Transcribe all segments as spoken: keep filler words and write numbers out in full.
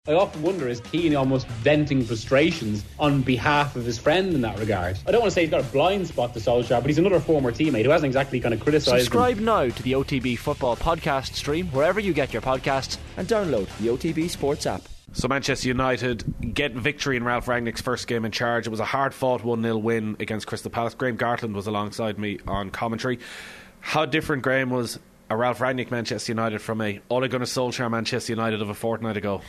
I often wonder, is Keane almost venting frustrations on behalf of his friend in that regard? I don't want to say he's got a blind spot to Solskjaer, but he's another former teammate who hasn't exactly kind of criticised Subscribe him. now to the O T B Football Podcast stream wherever you get your podcasts and download the O T B Sports app. So Manchester United get victory in Ralph Rangnick's first game in charge. It was a hard-fought one nil win against Crystal Palace. Graham Gartland was alongside me on commentary. How different, Graham, was a Ralph Rangnick Manchester United from a Ole Gunnar Solskjaer Manchester United of a fortnight ago?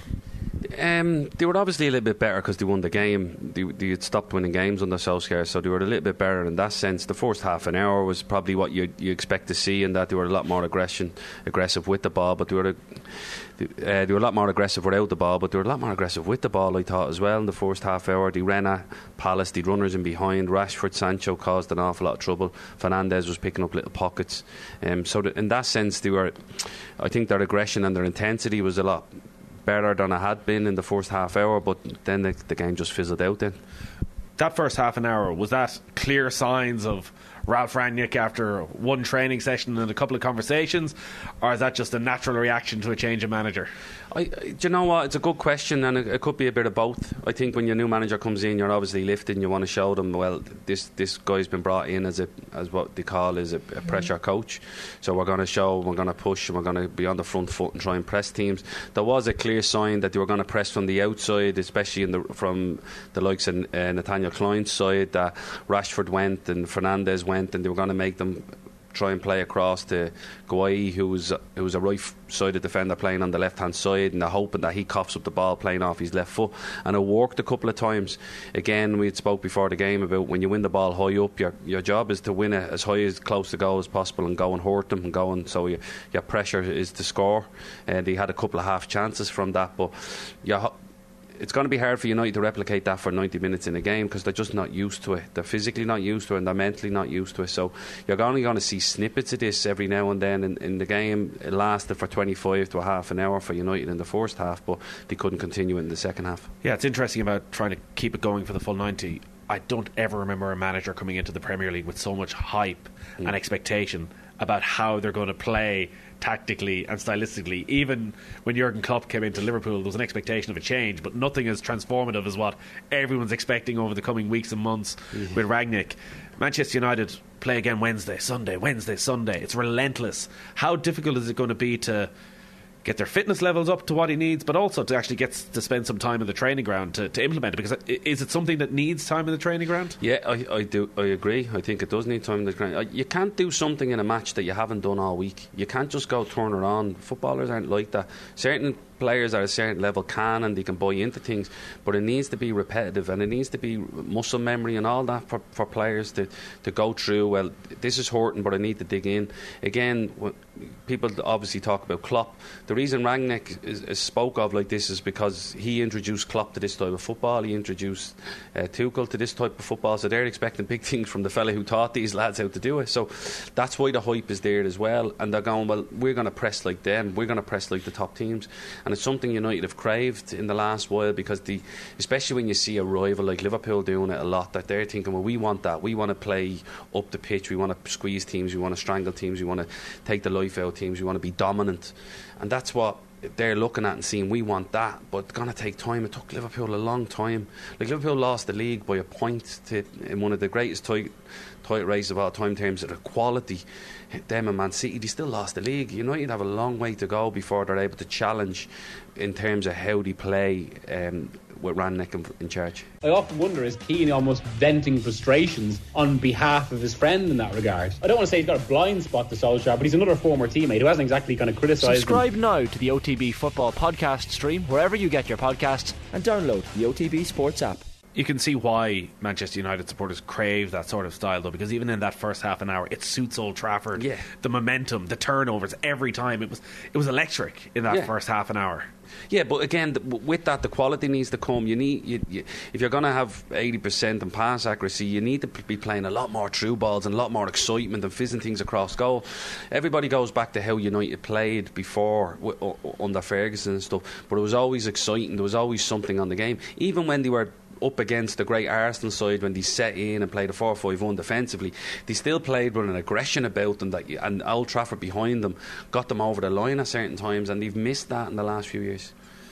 Um, they were obviously a little bit better because they won the game. They, they had stopped winning games under Solskjaer, so they were a little bit better in that sense. The first half an hour was probably what you you expect to see, in that they were a lot more aggression, aggressive with the ball, but they were a, they, uh, they were a lot more aggressive without the ball, but they were a lot more aggressive with the ball, I thought, as well. In the first half hour, they ran at Palace, they had runners in behind. Rashford, Sancho caused an awful lot of trouble. Fernandes was picking up little pockets. Um, so that in that sense, they were, I think their aggression and their intensity was a lot better than it had been in the first half hour, but then the, the game just fizzled out then. That first half an hour, was that clear signs of Ralph Rangnick after one training session and a couple of conversations, or is that just a natural reaction to a change of manager? I, do you know what? It's a good question, and it, it could be a bit of both. I think when your new manager comes in, you're obviously lifted, and you want to show them, well, this this guy's been brought in as a as what they call is a, a pressure coach. So we're going to show, we're going to push, and we're going to be on the front foot and try and press teams. There was a clear sign that they were going to press from the outside, especially in the from the likes of uh, Nathaniel Klein's side. That Rashford went and Fernandes went, and they were going to make them try and play across to Guayi, who was who was a right-sided defender playing on the left-hand side, and they're hoping that he coughs up the ball playing off his left foot. And it worked a couple of times. Again, we had spoke before the game about when you win the ball high up, your your job is to win it as high as close to goal as possible and go and hurt them and go and so your, your pressure is to score. And they had a couple of half chances from that, but you it's going to be hard for United to replicate that for ninety minutes in a game because they're just not used to it. They're physically not used to it and they're mentally not used to it. So you're only going to see snippets of this every now and then in, in the game. It lasted for twenty-five to a half an hour for United in the first half, but they couldn't continue it in the second half. Yeah, it's interesting about trying to keep it going for the full ninety. I don't ever remember a manager coming into the Premier League with so much hype mm. and expectation about how they're going to play tactically and stylistically. Even when Jurgen Klopp came into Liverpool, there was an expectation of a change, but nothing as transformative as what everyone's expecting over the coming weeks and months mm-hmm. with Rangnick. Manchester United play again Wednesday, Sunday, Wednesday, Sunday. It's relentless. How difficult is it going to be to get their fitness levels up to what he needs, but also to actually get to spend some time in the training ground to, to implement it? Because is it something that needs time in the training ground? Yeah, I, I do. I agree. I think it does need time in the ground. You can't do something in a match that you haven't done all week. You can't just go turn it on. Footballers aren't like that. Certain players at a certain level can and they can buy into things, but it needs to be repetitive and it needs to be muscle memory and all that for, for players to, to go through. Well, this is hurting, but I need to dig in. Again, people obviously talk about Klopp. The reason Rangnick is, is spoke of like this is because he introduced Klopp to this type of football. He introduced uh, Tuchel to this type of football, so they're expecting big things from the fella who taught these lads how to do it. So that's why the hype is there as well, and they're going, well, we're going to press like them, we're going to press like the top teams. And it's something United have craved in the last while, because the especially when you see a rival like Liverpool doing it a lot, that they're thinking, well, we want that, we want to play up the pitch, we want to squeeze teams, we want to strangle teams, we want to take the life out of teams, we want to be dominant. And that's what they're looking at and seeing, we want that, but it's going to take time. It took Liverpool a long time. Like, Liverpool lost the league by a point to, in one of the greatest tight tight races of all time in terms of the quality. Them and Man City, they still lost the league. United have a long way to go before they're able to challenge in terms of how they play um, with Rangnick in, in charge. I often wonder, is Keane almost venting frustrations on behalf of his friend in that regard? I don't want to say he's got a blind spot to Solskjaer, but he's another former teammate who hasn't exactly kind of criticised Subscribe him. now to the O T B Football Podcast stream wherever you get your podcasts and download the O T B Sports app. You can see why Manchester United supporters crave that sort of style, though, because even in that first half an hour, it suits Old Trafford. Yeah. The momentum, the turnovers, every time. It was it was electric in that yeah. first half an hour. Yeah, but again, with that, the quality needs to come. You need, you, you, if you're going to have eighty percent in pass accuracy, you need to be playing a lot more through balls and a lot more excitement and fizzing things across goal. Everybody goes back to how United played before w- under Ferguson and stuff, but it was always exciting. There was always something on the game, even when they were up against the great Arsenal side, when they set in and played a four five one defensively, they still played with an aggression about them, that, and Old Trafford behind them got them over the line at certain times, and they've missed that in the last few years.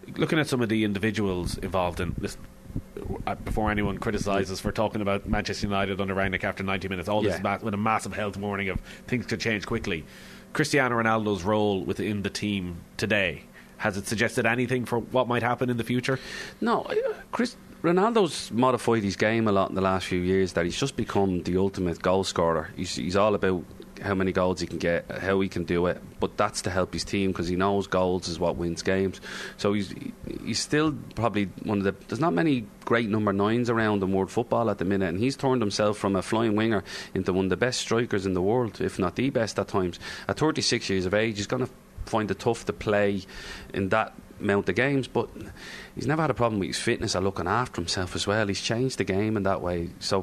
looking at some of the individuals involved in this, uh, before anyone criticises for talking about Manchester United under Rangnick after ninety minutes, all Yeah. this ma- with a massive health warning of things could change quickly. Cristiano Ronaldo's role within the team today, has it suggested anything for what might happen in the future? No, uh, Chris. Ronaldo's modified his game a lot in the last few years, that he's just become the ultimate goal scorer. He's, he's all about how many goals he can get, how he can do it, but that's to help his team, because he knows goals is what wins games. So he's he's still probably one of the... There's not many great number nines around in world football at the minute, and he's turned himself from a flying winger into one of the best strikers in the world, if not the best at times. At thirty-six years of age, he's going to find it tough to play in that amount of games, but he's never had a problem with his fitness or looking after himself as well. He's changed the game in that way. So,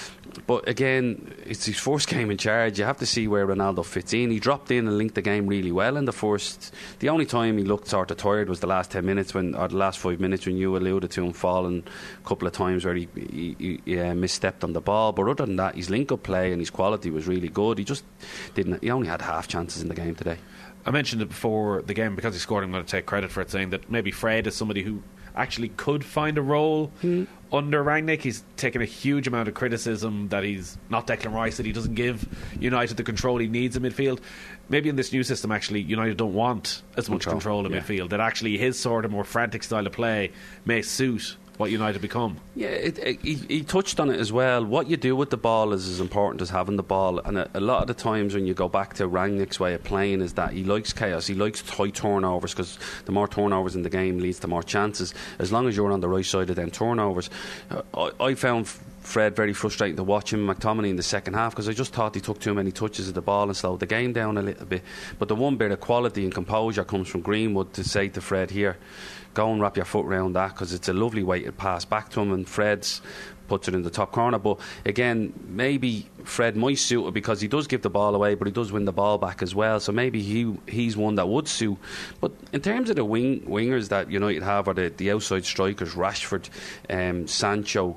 but again, it's his first game in charge. You have to see where Ronaldo fits in. He dropped in and linked the game really well in the first. The only time he looked sort of tired was the last ten minutes, when, or the last five minutes, when you alluded to him falling a couple of times where he, he, he uh, misstepped on the ball. But other than that, his link-up play and his quality was really good. He just didn't. He only had half chances in the game today. I mentioned it before the game, because he scored, I'm going to take credit for it, saying that maybe Fred is somebody who actually could find a role mm. under Rangnick. He's taken a huge amount of criticism that he's not Declan Rice, that he doesn't give United the control he needs in midfield. Maybe in this new system, actually, United don't want as much control, control in yeah. midfield, that actually his sort of more frantic style of play may suit what United become. Yeah, it, it, he, he touched on it as well. What you do with the ball is as important as having the ball, and a, a lot of the times when you go back to Rangnick's way of playing is that he likes chaos, he likes high turnovers, because the more turnovers in the game leads to more chances, as long as you're on the right side of them turnovers. uh, I, I found Fred very frustrating to watch him, McTominay, in the second half, because I just thought he took too many touches of the ball and slowed the game down a little bit. But the one bit of quality and composure comes from Greenwood to say to Fred, here, go and wrap your foot around that, because it's a lovely way to pass back to him, and Fred's puts it in the top corner. But again, maybe Fred might suit it, because he does give the ball away, but he does win the ball back as well, so maybe he he's one that would suit. But in terms of the wing, wingers that United have, or the, the outside strikers, Rashford, um, Sancho,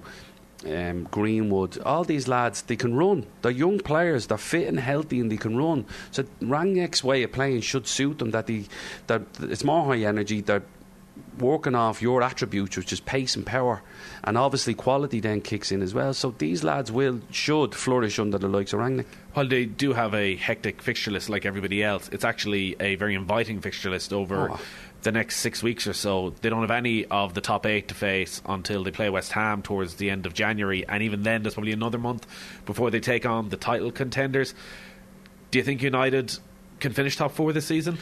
Um, Greenwood, all these lads, they can run. They're young players, they're fit and healthy, and they can run. So Rangnick's way of playing should suit them, that they, it's more high energy, they're working off your attributes, which is pace and power, and obviously quality then kicks in as well. So these lads will should flourish under the likes of Rangnick. While they do have a hectic fixture list like everybody else, it's actually a very inviting fixture list over oh. the next six weeks or so. They don't have any of the top eight to face until they play West Ham towards the end of January, and even then there's probably another month before they take on the title contenders. Do you think United can finish top four this season?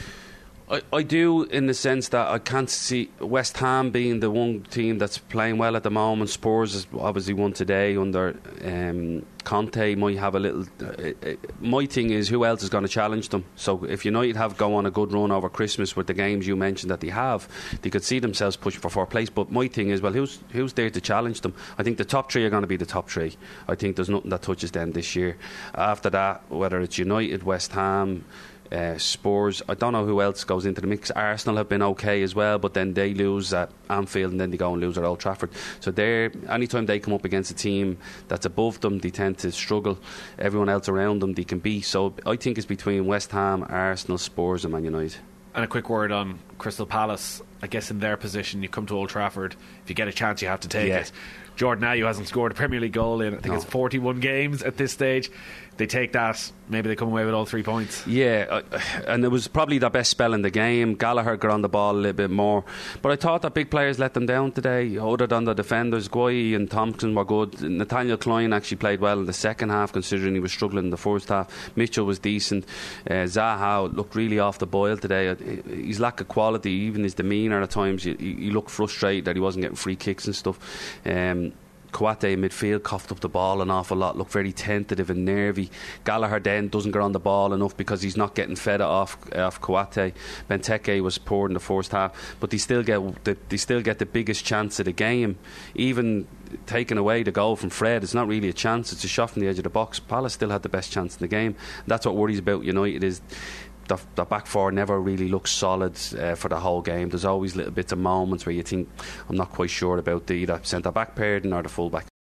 I, I do, in the sense that I can't see West Ham being the one team that's playing well at the moment. Spurs is obviously won today under um, Conte. Might have a little uh, uh, my thing is, who else is going to challenge them? So if United have go on a good run over Christmas with the games you mentioned that they have, they could see themselves pushing for fourth place. But my thing is, well, who's who's there to challenge them? I think the top three are going to be the top three. I think there's nothing that touches them this year. After that, whether it's United, West Ham, Uh, Spurs, I don't know who else goes into the mix. Arsenal have been okay as well, but then they lose at Anfield and then they go and lose at Old Trafford. So they're, anytime they come up against a team that's above them, they tend to struggle. Everyone else around them they can beat. So I think it's between West Ham, Arsenal, Spurs and Man United. And a quick word on Crystal Palace. I guess in their position, you come to Old Trafford, if you get a chance you have to take yeah. it. Jordan Ayew hasn't scored a Premier League goal in I think no. it's forty-one games at this stage. They take that, maybe they come away with all three points. Yeah, uh, and it was probably their best spell in the game. Gallagher got on the ball a little bit more, but I thought that big players let them down today. Other than the defenders, Gueye and Thompson were good. Nathaniel Klein actually played well in the second half, considering he was struggling in the first half. Mitchell was decent. uh, Zaha looked really off the boil today. His lack of quality, even his demeanour at times, he, he looked frustrated that he wasn't getting free kicks and stuff. um Kouyaté in midfield coughed up the ball an awful lot, looked very tentative and nervy. Gallagher then doesn't get on the ball enough because he's not getting fed off off Kouyaté. Benteke was poor in the first half, but they still get the, they still get the biggest chance of the game. Even taking away the goal from Fred, it's not really a chance, it's a shot from the edge of the box. Palace still had the best chance in the game. That's what worries about United, is the, the back four never really looks solid uh, for the whole game. There's always little bits of moments where you think, I'm not quite sure about the either centre back pairing or the full back.